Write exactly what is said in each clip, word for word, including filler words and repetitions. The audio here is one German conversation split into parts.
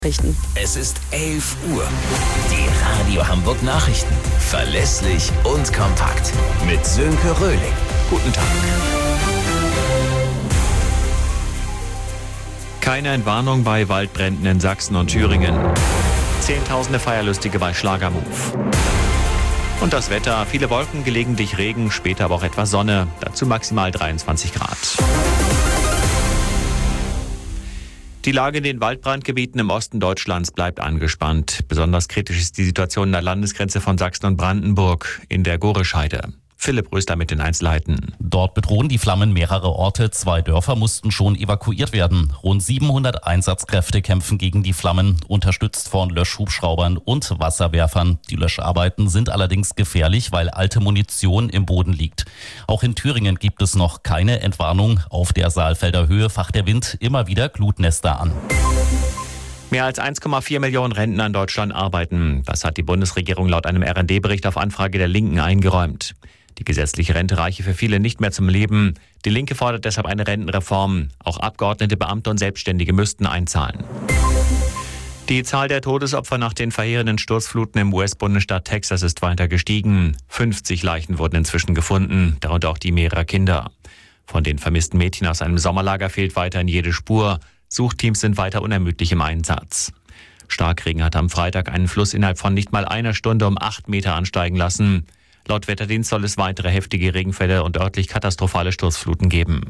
Richten. Es ist elf Uhr. Die Radio Hamburg Nachrichten. Verlässlich und kompakt. Mit Sönke Röhling. Guten Tag. Keine Entwarnung bei Waldbränden in Sachsen und Thüringen. Zehntausende Feierlustige bei Schlagermove. Und das Wetter. Viele Wolken, gelegentlich Regen, später aber auch etwas Sonne. Dazu maximal dreiundzwanzig Grad. Die Lage in den Waldbrandgebieten im Osten Deutschlands bleibt angespannt. Besonders kritisch ist die Situation an der Landesgrenze von Sachsen und Brandenburg in der Gorescheide. Philipp Röster mit den Einzelheiten. Dort bedrohen die Flammen mehrere Orte. Zwei Dörfer mussten schon evakuiert werden. Rund siebenhundert Einsatzkräfte kämpfen gegen die Flammen, unterstützt von Löschhubschraubern und Wasserwerfern. Die Löscharbeiten sind allerdings gefährlich, weil alte Munition im Boden liegt. Auch in Thüringen gibt es noch keine Entwarnung. Auf der Saalfelder Höhe facht der Wind immer wieder Glutnester an. Mehr als eins Komma vier Millionen Rentner in Deutschland arbeiten. Das hat die Bundesregierung laut einem R N D-Bericht auf Anfrage der Linken eingeräumt. Die gesetzliche Rente reiche für viele nicht mehr zum Leben. Die Linke fordert deshalb eine Rentenreform. Auch Abgeordnete, Beamte und Selbstständige müssten einzahlen. Die Zahl der Todesopfer nach den verheerenden Sturzfluten im U S-Bundesstaat Texas ist weiter gestiegen. fünfzig Leichen wurden inzwischen gefunden, darunter auch die mehrerer Kinder. Von den vermissten Mädchen aus einem Sommerlager fehlt weiterhin jede Spur. Suchteams sind weiter unermüdlich im Einsatz. Starkregen hat am Freitag einen Fluss innerhalb von nicht mal einer Stunde um acht Meter ansteigen lassen. Laut Wetterdienst soll es weitere heftige Regenfälle und örtlich katastrophale Sturzfluten geben.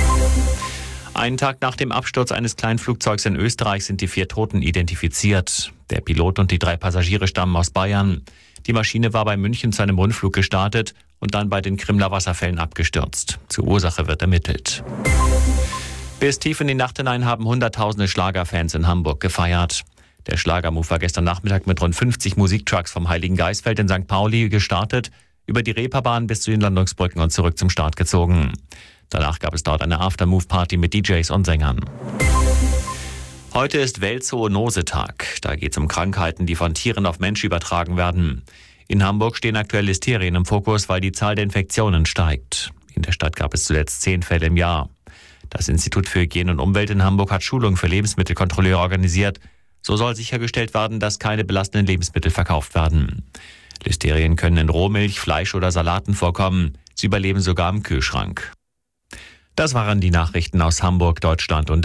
Einen Tag nach dem Absturz eines Kleinflugzeugs in Österreich sind die vier Toten identifiziert. Der Pilot und die drei Passagiere stammen aus Bayern. Die Maschine war bei München zu einem Rundflug gestartet und dann bei den Krimler Wasserfällen abgestürzt. Zur Ursache wird ermittelt. Bis tief in die Nacht hinein haben Hunderttausende Schlagerfans in Hamburg gefeiert. Der Schlagermove war gestern Nachmittag mit rund fünfzig Musiktrucks vom Heiligen Geistfeld in Sankt Pauli gestartet, über die Reeperbahn bis zu den Landungsbrücken und zurück zum Start gezogen. Danach gab es dort eine Aftermove-Party mit D Js und Sängern. Heute ist Weltzoonosetag. Da geht es um Krankheiten, die von Tieren auf Mensch übertragen werden. In Hamburg stehen aktuell Listerien im Fokus, weil die Zahl der Infektionen steigt. In der Stadt gab es zuletzt zehn Fälle im Jahr. Das Institut für Hygiene und Umwelt in Hamburg hat Schulungen für Lebensmittelkontrolleure organisiert. So soll sichergestellt werden, dass keine belastenden Lebensmittel verkauft werden. Listerien können in Rohmilch, Fleisch oder Salaten vorkommen. Sie überleben sogar im Kühlschrank. Das waren die Nachrichten aus Hamburg, Deutschland und